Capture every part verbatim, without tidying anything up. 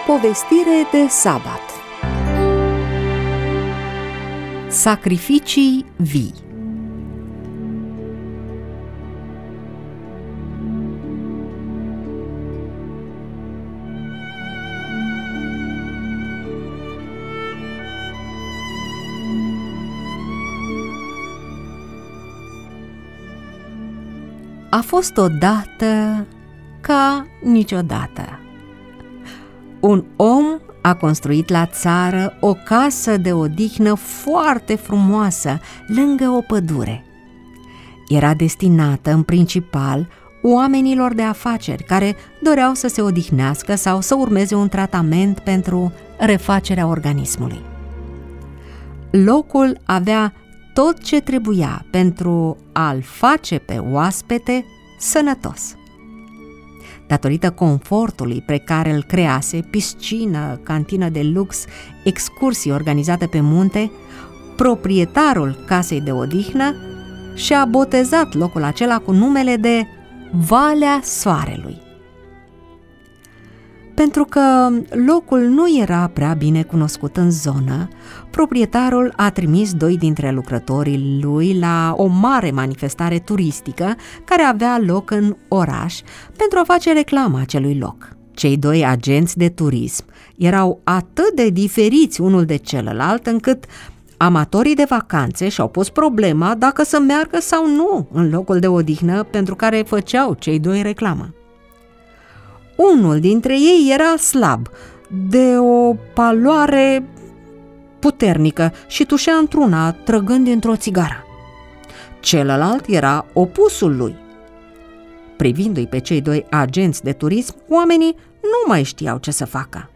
Povestire de sabat. Sacrificii vii. A fost odată ca niciodată. Un om a construit la țară o casă de odihnă foarte frumoasă, lângă o pădure. Era destinată în principal oamenilor de afaceri care doreau să se odihnească sau să urmeze un tratament pentru refacerea organismului. Locul avea tot ce trebuia pentru a-l face pe oaspete sănătos. Datorită confortului pe care îl crease, piscină, cantină de lux, excursii organizate pe munte, proprietarul casei de odihnă și-a botezat locul acela cu numele de Valea Soarelui. Pentru că locul nu era prea bine cunoscut în zonă, proprietarul a trimis doi dintre lucrătorii lui la o mare manifestare turistică care avea loc în oraș pentru a face reclamă acelui loc. Cei doi agenți de turism erau atât de diferiți unul de celălalt încât amatorii de vacanțe și-au pus problema dacă să meargă sau nu în locul de odihnă pentru care făceau cei doi reclamă. Unul dintre ei era slab, de o paloare puternică și tușea într-una, trăgând dintr-o țigară. Celălalt era opusul lui. Privindu-i pe cei doi agenți de turism, oamenii nu mai știau ce să facă.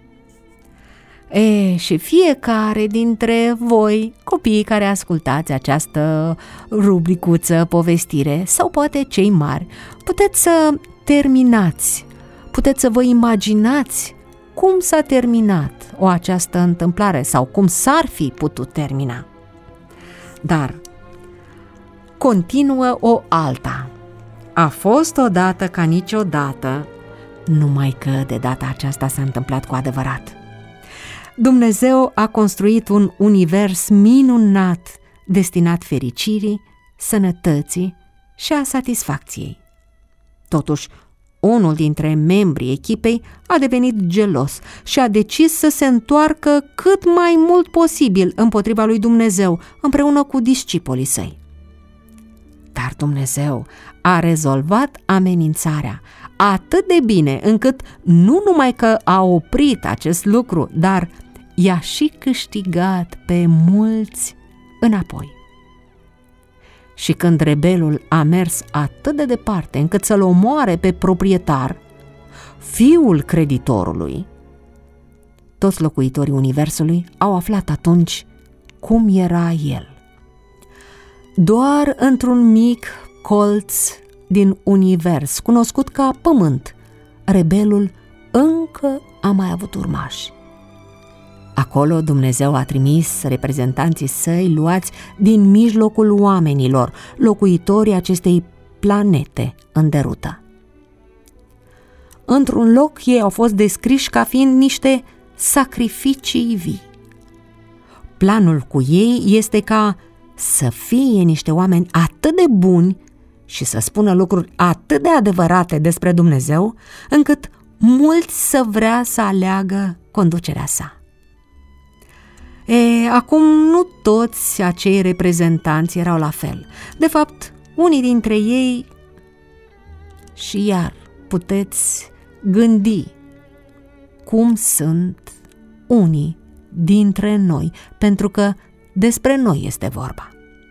E, și fiecare dintre voi, copiii care ascultați această rubricuță povestire, sau poate cei mari, puteți să terminați Puteți să vă imaginați cum s-a terminat o această întâmplare sau cum s-ar fi putut termina. Dar continuă o alta. A fost odată ca niciodată, numai că de data aceasta s-a întâmplat cu adevărat. Dumnezeu a construit un univers minunat destinat fericirii, sănătății și a satisfacției. Totuși, unul dintre membrii echipei a devenit gelos și a decis să se întoarcă cât mai mult posibil împotriva lui Dumnezeu, împreună cu discipolii săi. Dar Dumnezeu a rezolvat amenințarea atât de bine încât nu numai că a oprit acest lucru, dar i-a și câștigat pe mulți înapoi. Și când rebelul a mers atât de departe încât să-l omoare pe proprietar, fiul creditorului, toți locuitorii universului au aflat atunci cum era el. Doar într-un mic colț din univers, cunoscut ca Pământ, rebelul încă a mai avut urmași. Acolo Dumnezeu a trimis reprezentanții săi luați din mijlocul oamenilor, locuitorii acestei planete în derută. Într-un loc ei au fost descriși ca fiind niște sacrificii vii. Planul cu ei este ca să fie niște oameni atât de buni și să spună lucruri atât de adevărate despre Dumnezeu, încât mulți să vrea să aleagă conducerea sa. E, acum nu toți acei reprezentanți erau la fel. De fapt, unii dintre ei, și iar puteți gândi cum sunt unii dintre noi, pentru că despre noi este vorba.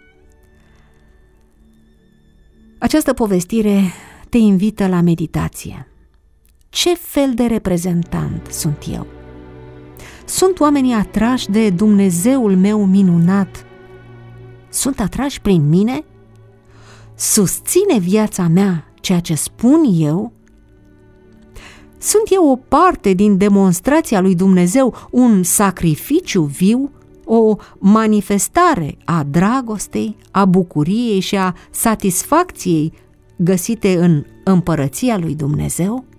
Această povestire te invită la meditație. Ce fel de reprezentant sunt eu? Sunt oamenii atrași de Dumnezeul meu minunat? Sunt atrași prin mine? Susține viața mea ceea ce spun eu? Sunt eu o parte din demonstrația lui Dumnezeu, un sacrificiu viu, o manifestare a dragostei, a bucuriei și a satisfacției găsite în împărăția lui Dumnezeu?